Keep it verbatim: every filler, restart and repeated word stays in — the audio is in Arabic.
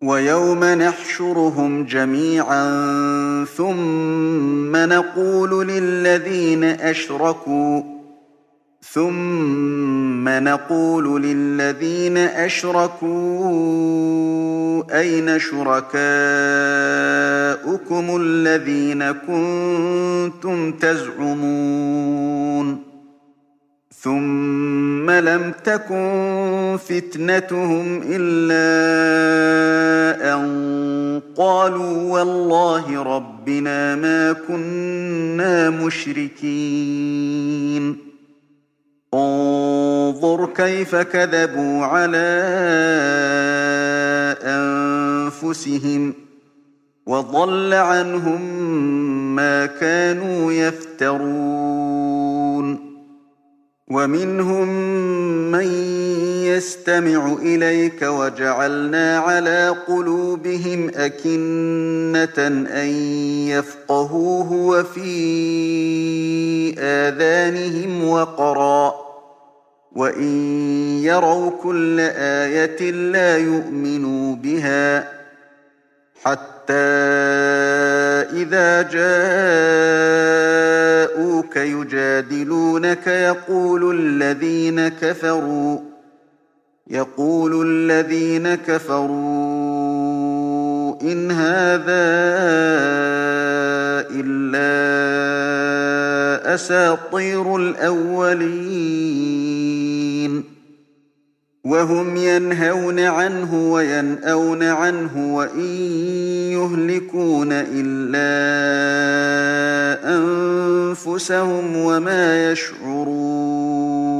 ويوم نحشرهم جميعا ثم نقول للذين أشركوا ثم نقول للذين أشركوا أين شركاؤكم الذين كنتم تزعمون ثم لم تكن فتنتهم إلا أن قالوا والله ربنا ما كنا مشركين انظر كيف كذبوا على أنفسهم وضل عنهم ما كانوا يفترون ومنهم من يستمع إليك وجعلنا على قلوبهم أكنة أن يفقهوه وفي آذانهم وقرا وإن يروا كل آية لا يؤمنوا بها حتى إذا جاءوك يجادلونك يقول الذين كفروا يقول الذين كفروا إن هذا إلا أساطير الأولين وهم ينهون عنه وينأون عنه وإن يهلكون إلا أنفسهم وما يشعرون